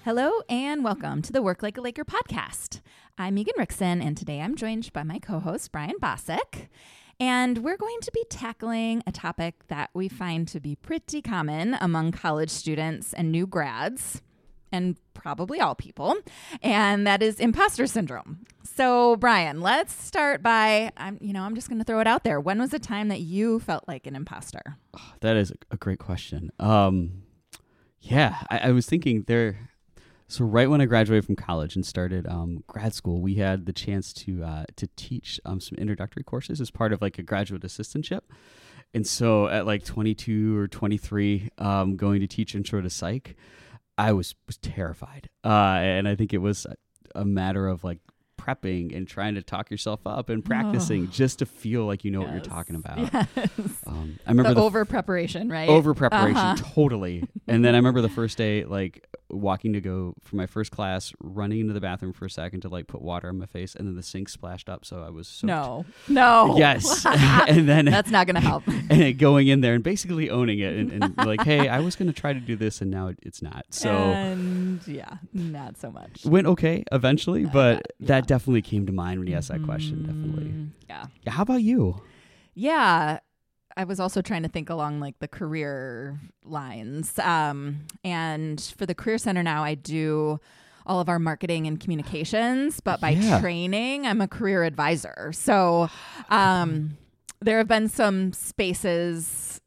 Hello and welcome to the Work Like a Laker podcast. I'm Megan Rickson, and today I'm joined by my co-host, Brian Bosick. And we're going to be tackling a topic that we find to be pretty common among college students and new grads, and probably all people, and that is imposter syndrome. So, Brian, let's start by, I'm just going to throw it out there. When was the time that you felt like an imposter? Oh, that is a great question. I was thinking there. So right when I graduated from college and started grad school, we had the chance to teach some introductory courses as part of like a graduate assistantship. And so at like 22 or 23, going to teach intro to psych, I was terrified. And I think it was a matter of like prepping and trying to talk yourself up and practicing just to feel like you know what you're talking about. Yes. I remember the over preparation, right? Over preparation, totally. And then I remember the first day, like walking to go for my first class, running into the bathroom for a second to like put water on my face, and then the sink splashed up, so I was soaked. No. Yes. And then that's not going to help. And then going in there and basically owning it and like, hey, I was going to try to do this, and now it's not. So not so much. Went okay eventually, but that definitely came to mind when you asked that question. Definitely. Yeah. How about you? Yeah. I was also trying to think along like the career lines. And for the Career Center now, I do all of our marketing and communications, but by training, I'm a career advisor. So there have been some spaces,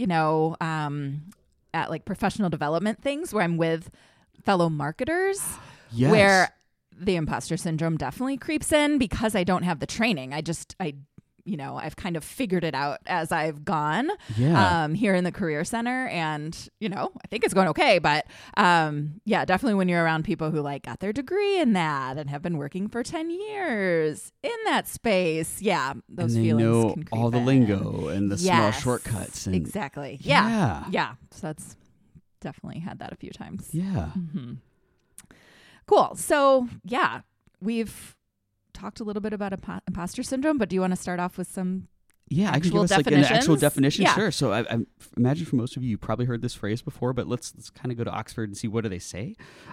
at like professional development things where I'm with fellow marketers where the imposter syndrome definitely creeps in because I don't have the training. I've kind of figured it out as I've gone here in the Career Center, and I think it's going okay. But definitely when you're around people who like got their degree in that and have been working for 10 years in that space, those and feelings know can creep all the in. lingo and the small shortcuts. And Exactly. Yeah. So that's definitely had that a few times. Yeah. Mm-hmm. Cool. So we've talked a little bit about imposter syndrome, but do you want to start off with some I can give us like an actual definition. Sure. So I imagine for most of you probably heard this phrase before, but let's kind of go to Oxford and see what do they say.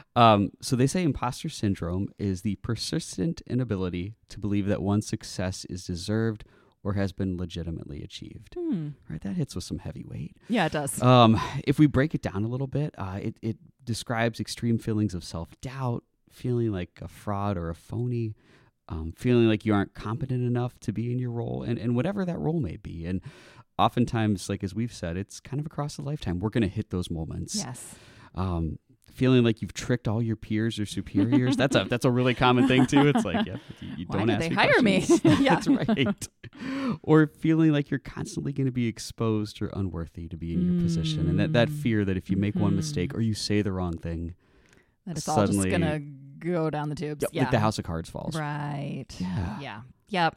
So they say imposter syndrome is the persistent inability to believe that one's success is deserved or has been legitimately achieved. Right, that hits with some heavy weight. Yeah, it does. If we break it down a little bit, it describes extreme feelings of self-doubt, feeling like a fraud or a phony, feeling like you aren't competent enough to be in your role, and whatever that role may be. And oftentimes, like as we've said, it's kind of across the lifetime. We're going to hit those moments. Yes. Feeling like you've tricked all your peers or superiors. That's a really common thing too. It's like, you don't ask me questions. Why did they hire me? That's right. Or feeling like you're constantly going to be exposed or unworthy to be in your position. And that fear that if you make one mistake or you say the wrong thing, that it's all just going to go down the tubes. Like the house of cards falls. Right. Yeah. Yep.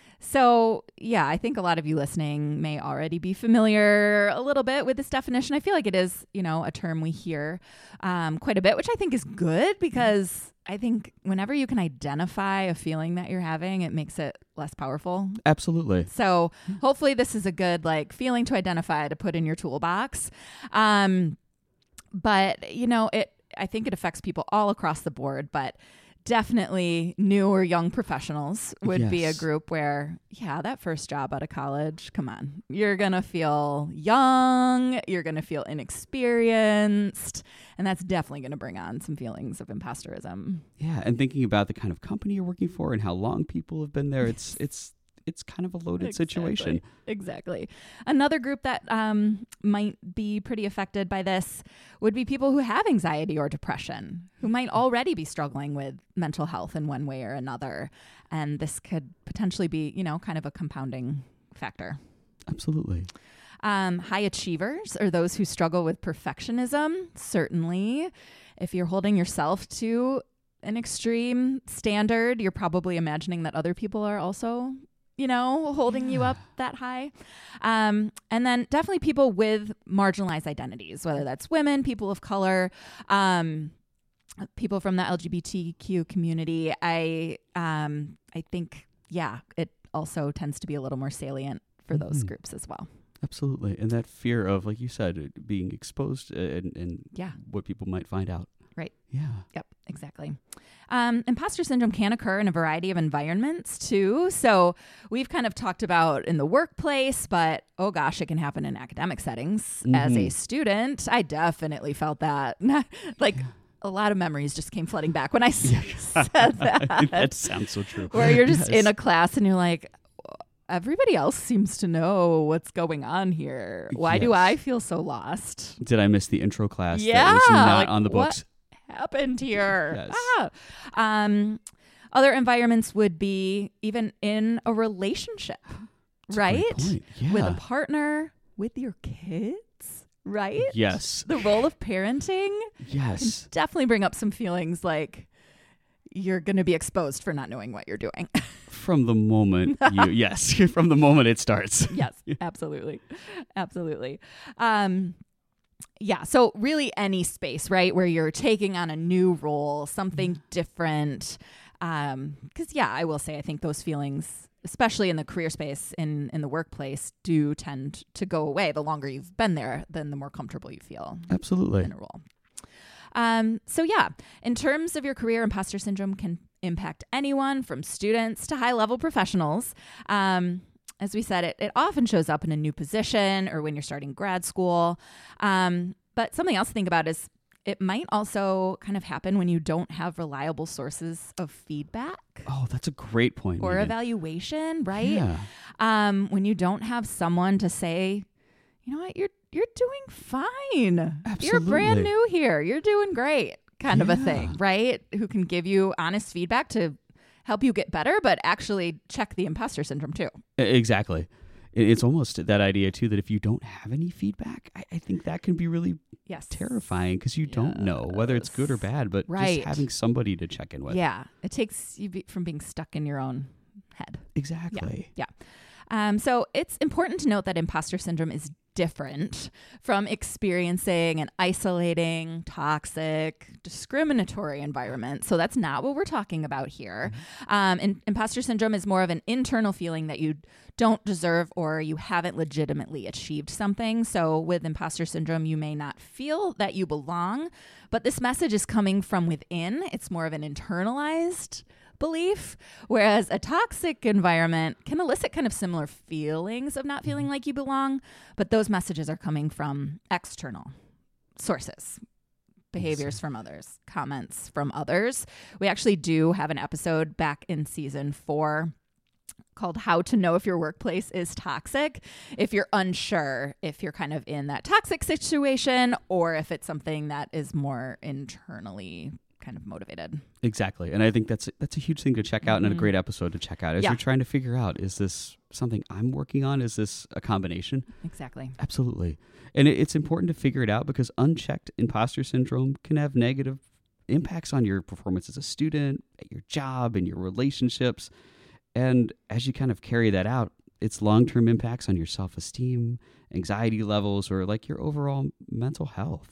So, I think a lot of you listening may already be familiar a little bit with this definition. I feel like it is, a term we hear quite a bit, which I think is good because I think whenever you can identify a feeling that you're having, it makes it less powerful. Absolutely. So hopefully this is a good feeling to identify to put in your toolbox. But, I think it affects people all across the board, but definitely new or young professionals would be a group where, that first job out of college, come on, you're going to feel young, you're going to feel inexperienced, and that's definitely going to bring on some feelings of imposterism. Yeah, and thinking about the kind of company you're working for and how long people have been there, it's kind of a loaded situation. Exactly. Another group that might be pretty affected by this would be people who have anxiety or depression, who might already be struggling with mental health in one way or another. And this could potentially be, kind of a compounding factor. Absolutely. High achievers or those who struggle with perfectionism, certainly. If you're holding yourself to an extreme standard, you're probably imagining that other people are also holding you up that high. And then definitely people with marginalized identities, whether that's women, people of color, people from the LGBTQ community. I think, it also tends to be a little more salient for those groups as well. Absolutely. And that fear of, like you said, being exposed and what people might find out. Right. Yeah. Yep, exactly. Imposter syndrome can occur in a variety of environments too. So we've kind of talked about in the workplace, but oh gosh, it can happen in academic settings. As a student, I definitely felt that. Like a lot of memories just came flooding back when I said that. That sounds so true. Where you're just in a class and you're like, everybody else seems to know what's going on here. Why do I feel so lost? Did I miss the intro class Yeah, that was not like, on the books? What happened here? Yes. Other environments would be even in a relationship, That's right? a great point. Yeah. With a partner, with your kids, right? Yes. The role of parenting Yes. can definitely bring up some feelings like you're going to be exposed for not knowing what you're doing. From the moment from the moment it starts. Yes, absolutely. Absolutely. Yeah, so really any space, right, where you're taking on a new role, something different. Because, I will say, I think those feelings, especially in the career space, in the workplace, do tend to go away. The longer you've been there, then the more comfortable you feel Absolutely. in a role. In terms of your career, imposter syndrome can impact anyone from students to high-level professionals. As we said, it often shows up in a new position or when you're starting grad school. But something else to think about is it might also kind of happen when you don't have reliable sources of feedback. Oh, that's a great point. Or Megan. evaluation, right? Yeah. When you don't have someone to say, you know what, you're doing fine. Absolutely. You're brand new here. You're doing great, kind of a Yeah. thing, right? Who can give you honest feedback to help you get better, but actually check the imposter syndrome too. Exactly. It's almost that idea too that if you don't have any feedback, I think that can be really terrifying because you don't know whether it's good or bad, but Right. just having somebody to check in with. Yeah. It takes you from being stuck in your own head. Exactly. Yeah. So it's important to note that imposter syndrome is different from experiencing an isolating, toxic, discriminatory environment. So that's not what we're talking about here. And imposter syndrome is more of an internal feeling that you don't deserve or you haven't legitimately achieved something. So with imposter syndrome, you may not feel that you belong, but this message is coming from within. It's more of an internalized belief, whereas a toxic environment can elicit kind of similar feelings of not feeling like you belong, but those messages are coming from external sources, behaviors from others, comments from others. We actually do have an episode back in season 4 called How to Know If Your Workplace is Toxic. If you're unsure if you're kind of in that toxic situation or if it's something that is more internally kind of motivated. Exactly. And I think that's a huge thing to check out and a great episode to check out as you're trying to figure out, is this something I'm working on? Is this a combination? Exactly. Absolutely. And it's important to figure it out because unchecked imposter syndrome can have negative impacts on your performance as a student, at your job, and your relationships. And as you kind of carry that out, it's long-term impacts on your self-esteem, anxiety levels, or like your overall mental health.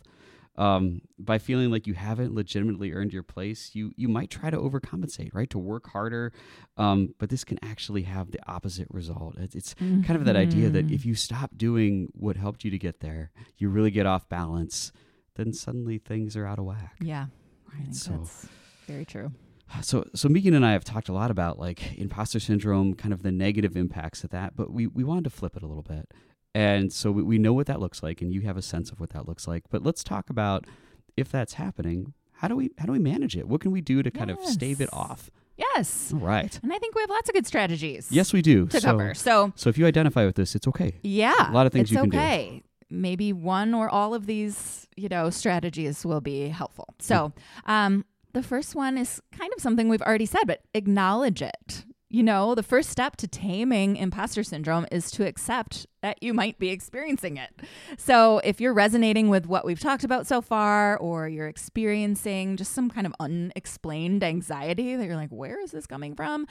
By feeling like you haven't legitimately earned your place, you might try to overcompensate, right? To work harder. But this can actually have the opposite result. It's kind of that idea that if you stop doing what helped you to get there, you really get off balance, then suddenly things are out of whack. Yeah. Right. That's very true. So Megan and I have talked a lot about like imposter syndrome, kind of the negative impacts of that, but we wanted to flip it a little bit. And so we know what that looks like, and you have a sense of what that looks like. But let's talk about, if that's happening, how do we manage it? What can we do to kind of stave it off? Yes. All right. And I think we have lots of good strategies. Yes, we do. To cover. So if you identify with this, it's okay. Yeah. A lot of things you can do. It's okay. Maybe one or all of these, strategies will be helpful. So the first one is kind of something we've already said, but acknowledge it. The first step to taming imposter syndrome is to accept that you might be experiencing it. So if you're resonating with what we've talked about so far, or you're experiencing just some kind of unexplained anxiety that you're like, where is this coming from?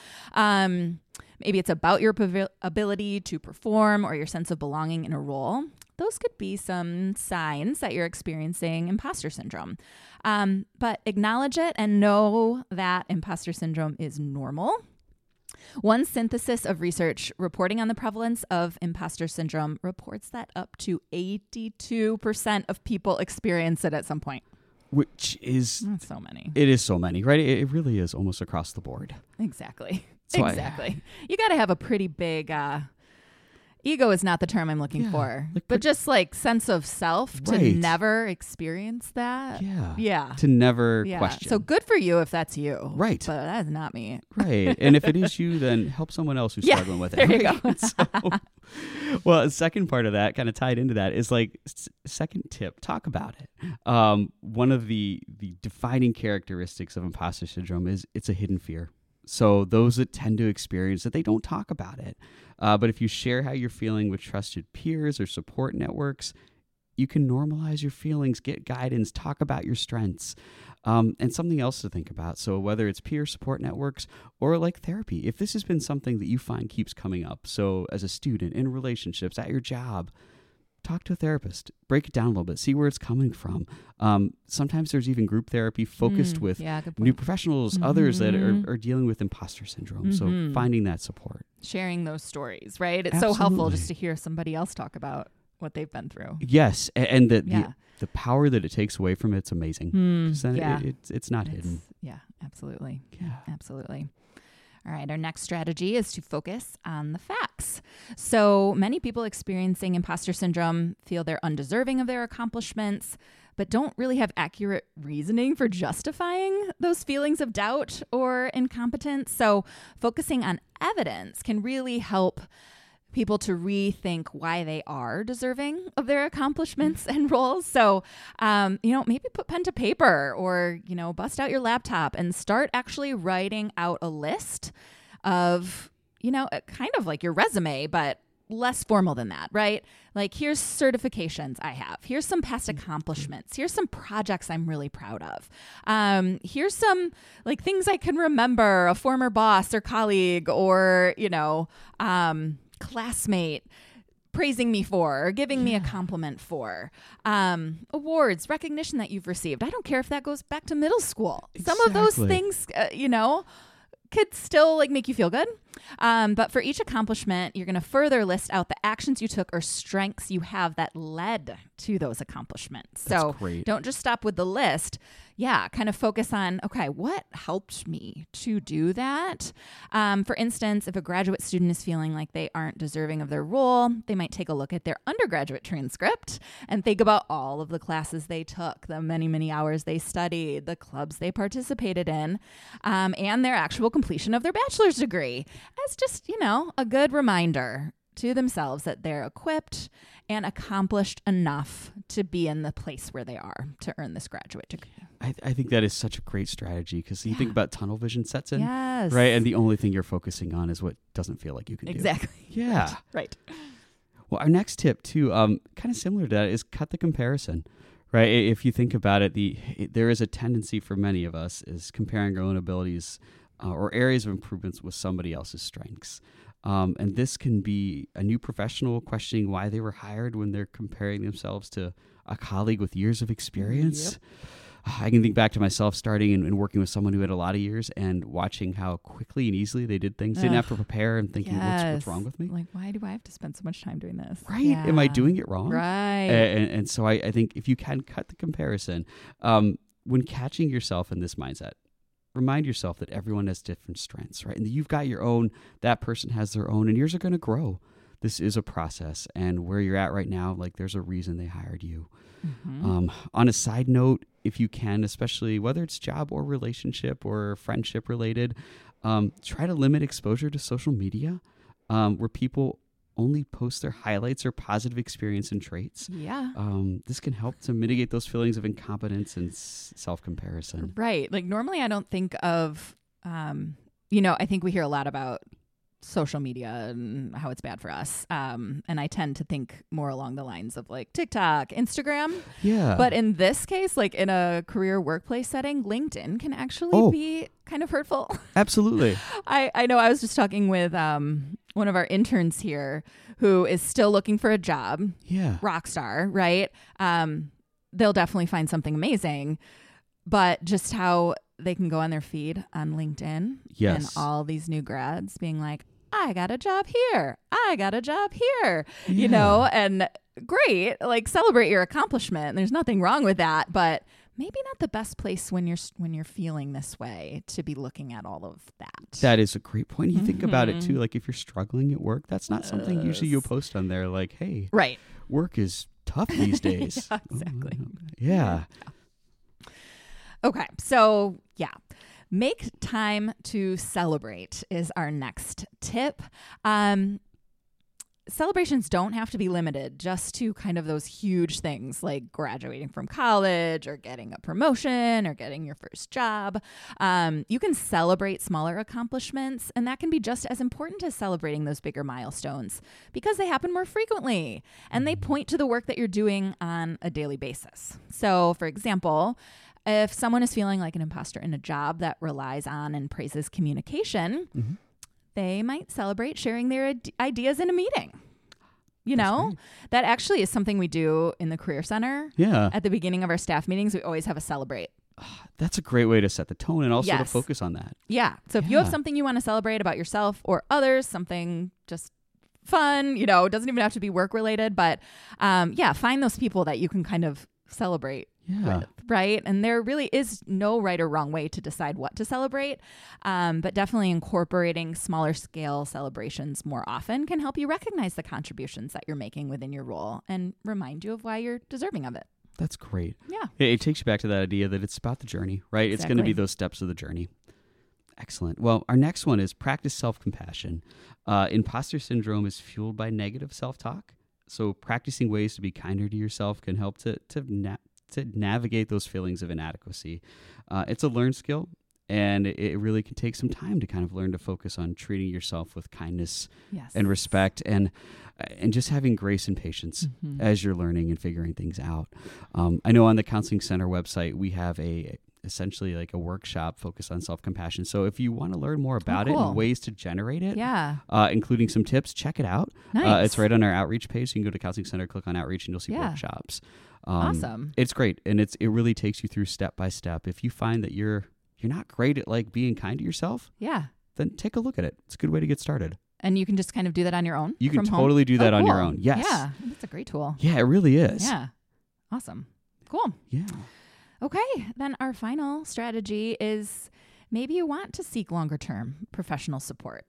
Maybe it's about your ability to perform or your sense of belonging in a role. Those could be some signs that you're experiencing imposter syndrome. But acknowledge it and know that imposter syndrome is normal. One synthesis of research reporting on the prevalence of imposter syndrome reports that up to 82% of people experience it at some point. which is That's so many. It is so many, right? It really is almost across the board. Exactly. So exactly. You got to have a pretty big ego is not the term I'm looking for, but just like sense of self to never experience that. Yeah. To never question. So good for you if that's you. Right. But that's not me. Right. And if it is you, then help someone else who's struggling with it. There you go. Well, the second part of that, kind of tied into that, is like second tip, talk about it. One of the defining characteristics of imposter syndrome is it's a hidden fear. So those that tend to experience it, they don't talk about it. But if you share how you're feeling with trusted peers or support networks, you can normalize your feelings, get guidance, talk about your strengths, and something else to think about. So whether it's peer support networks or like therapy, if this has been something that you find keeps coming up, so as a student, in relationships, at your job, talk to a therapist, break it down a little bit, see where it's coming from. Sometimes there's even group therapy focused with new professionals, others that are dealing with imposter syndrome. So finding that support. Sharing those stories, right? It's so helpful just to hear somebody else talk about what they've been through. Yes. And the power that it takes away from it's amazing. Then it's not hidden. Yeah, absolutely. Yeah. Absolutely. All right, our next strategy is to focus on the facts. So many people experiencing imposter syndrome feel they're undeserving of their accomplishments, but don't really have accurate reasoning for justifying those feelings of doubt or incompetence. So focusing on evidence can really help people to rethink why they are deserving of their accomplishments and roles. So, maybe put pen to paper or, bust out your laptop and start actually writing out a list of, kind of like your resume, but less formal than that, right? Like, here's certifications I have. Here's some past accomplishments. Here's some projects I'm really proud of. Here's some like things I can remember, a former boss or colleague or, classmate praising me for or giving me a compliment for. Awards, recognition that you've received. I don't care if that goes back to middle school. Some of those things, could still like make you feel good. But for each accomplishment, you're going to further list out the actions you took or strengths you have that led to those accomplishments. So don't just stop with the list. Kind of focus on, okay, what helped me to do that? For instance, if a graduate student is feeling like they aren't deserving of their role, they might take a look at their undergraduate transcript and think about all of the classes they took, the many, many hours they studied, the clubs they participated in, and their actual completion of their bachelor's degree as just, a good reminder to themselves that they're equipped and accomplished enough to be in the place where they are to earn this graduate degree. I think that is such a great strategy because you think about tunnel vision sets in, yes, right? And the only thing you're focusing on is what doesn't feel like you can do. Exactly. Yeah. Right. Well, our next tip too, kind of similar to that, is cut the comparison, right? If you think about it, there is a tendency for many of us is comparing our own abilities or areas of improvements with somebody else's strengths. And this can be a new professional questioning why they were hired when they're comparing themselves to a colleague with years of experience. Yep. I can think back to myself starting and working with someone who had a lot of years and watching how quickly and easily they did things. Didn't have to prepare and thinking, what's wrong with me? Like, why do I have to spend so much time doing this? Right. Yeah. Am I doing it wrong? Right. And so I think if you can cut the comparison, when catching yourself in this mindset, remind yourself that everyone has different strengths, right? And you've got your own, that person has their own, and yours are going to grow. This is a process. And where you're at right now, like there's a reason they hired you. Mm-hmm. On a side note, if you can, especially whether it's job or relationship or friendship related, try to limit exposure to social media where people only post their highlights or positive experience and traits. Yeah. This can help to mitigate those feelings of incompetence and self-comparison. Right. Like normally I don't think of, I think we hear a lot about social media and how it's bad for us. And I tend to think more along the lines of like TikTok, Instagram. Yeah. But in this case, like in a career workplace setting, LinkedIn can actually be kind of hurtful. Absolutely. I know I was just talking with one of our interns here who is still looking for a job. Yeah. Rock star, right? They'll definitely find something amazing. But just how they can go on their feed on LinkedIn and all these new grads being like, I got a job here. I got a job here, and great, like celebrate your accomplishment. There's nothing wrong with that. But maybe not the best place when you're feeling this way to be looking at all of that. That is a great point. You think about it too, like if you're struggling at work, that's not something usually you'll post on there like, hey, right. work is tough these days. Yeah, exactly. Yeah. Okay. So, yeah. Make time to celebrate is our next tip. Celebrations don't have to be limited just to kind of those huge things like graduating from college or getting a promotion or getting your first job. You can celebrate smaller accomplishments, and that can be just as important as celebrating those bigger milestones because they happen more frequently and they point to the work that you're doing on a daily basis. So, for example, if someone is feeling like an imposter in a job that relies on and praises communication, they might celebrate sharing their ideas in a meeting. You know, that actually is something we do in the Career Center. Yeah. At the beginning of our staff meetings, we always have a celebrate. That's a great way to set the tone and also to Yes. focus on that. Yeah. So if you have something you want to celebrate about yourself or others, something just fun, you know, it doesn't even have to be work related, but find those people that you can kind of celebrate with, right? And there really is no right or wrong way to decide what to celebrate, but definitely incorporating smaller scale celebrations more often can help you recognize the contributions that you're making within your role and remind you of why you're deserving of it. That's great. Yeah. It takes you back to that idea that it's about the journey, right? It's going to be those steps of the journey. Excellent. Well, our next one is practice self-compassion. Imposter syndrome is fueled by negative self-talk. So practicing ways to be kinder to yourself can help to navigate those feelings of inadequacy. It's a learned skill, and it really can take some time to kind of learn to focus on treating yourself with kindness and respect and just having grace and patience as you're learning and figuring things out. I know on the Counseling Center website, we have essentially like a workshop focused on self-compassion. So if you want to learn more about it and ways to generate it, including some tips, check it out. Nice. It's right on our outreach page. So you can go to Counseling Center, click on outreach, and you'll see workshops. Awesome. It's great. And it really takes you through step by step. If you find that you're not great at like being kind to yourself, then take a look at it. It's a good way to get started. And you can just kind of do that on your own. You can totally do that on your own. Yes. Yeah. That's a great tool. Yeah, it really is. Yeah. Awesome. Cool. Yeah. Okay. Then our final strategy is maybe you want to seek longer term professional support.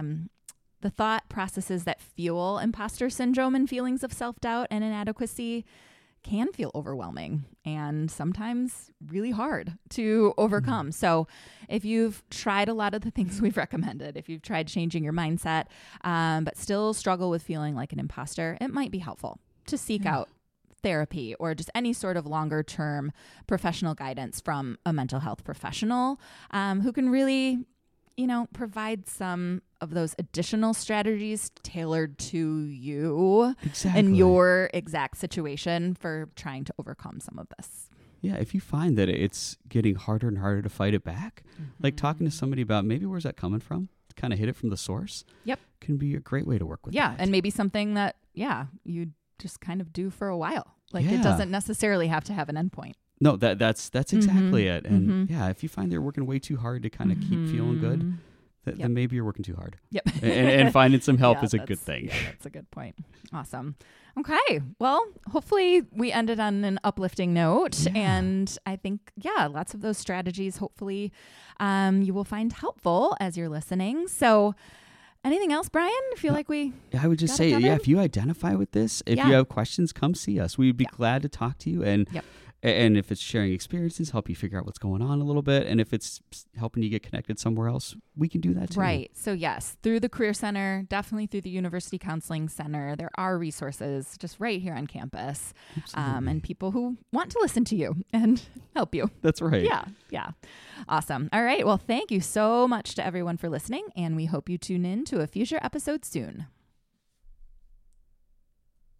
The thought processes that fuel imposter syndrome and feelings of self-doubt and inadequacy can feel overwhelming and sometimes really hard to overcome. So if you've tried a lot of the things we've recommended, if you've tried changing your mindset, but still struggle with feeling like an imposter, it might be helpful to seek out therapy or just any sort of longer term professional guidance from a mental health professional who can really, provide some of those additional strategies tailored to you and your exact situation for trying to overcome some of this. Yeah, if you find that it's getting harder and harder to fight it back, like talking to somebody about maybe where's that coming from, kind of hit it from the source, can be a great way to work with that. And maybe something that, you just kind of do for a while. Like it doesn't necessarily have to have an endpoint. No, that's exactly it. And if you find they're working way too hard to kind of keep feeling good, then maybe you're working too hard. and finding some help is a good thing. Yeah, that's a good point. Awesome. Okay. Well, hopefully we ended on an uplifting note. And I think, lots of those strategies, hopefully you will find helpful as you're listening. So anything else, Brian? I feel like I would just say, if you identify with this, if you have questions, come see us. We'd be glad to talk to you. And if it's sharing experiences, help you figure out what's going on a little bit. And if it's helping you get connected somewhere else, we can do that too. Right. So yes, through the Career Center, definitely through the University Counseling Center, there are resources just right here on campus and people who want to listen to you and help you. That's right. Yeah. Awesome. All right. Well, thank you so much to everyone for listening. And we hope you tune in to a future episode soon.